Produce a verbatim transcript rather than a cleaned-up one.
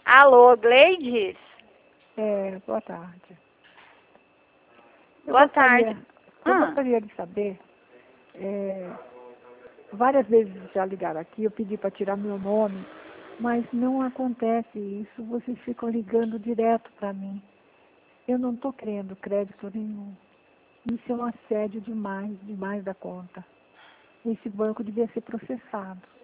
Alô, Gleides? É, boa tarde. Eu Boa gostaria, tarde. Eu Ah. gostaria de saber, é, várias vezes já ligaram aqui, eu pedi para tirar meu nome, mas não acontece isso, vocês ficam ligando direto para mim. Eu não estou querendo crédito nenhum. Isso é um assédio demais, demais da conta. Esse banco devia ser processado.